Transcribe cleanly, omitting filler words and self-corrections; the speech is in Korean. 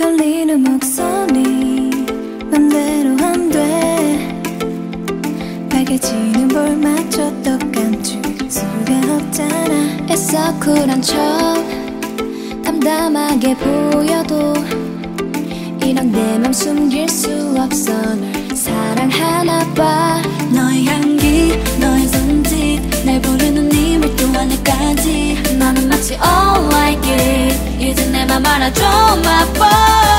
떨리는 목소리 맘대로 안돼 빨개지는 볼마저도 감출 수가 없잖아 애써 쿨한 척 담담하게 보여도 이런 내 맘 숨길 수 없어 널 사랑하나 봐 너의 향기 너의 손짓 날 부르는 네 물도 안에까지 너는 마치 all like it 이제 내 맘 알아줘 my boy